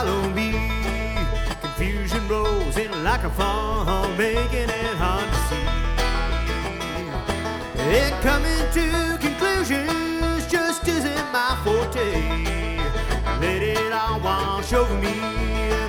follow me. Confusion rolls in like a fog, making it hard to see. And coming to conclusions just isn't my forte. Let it all wash over me.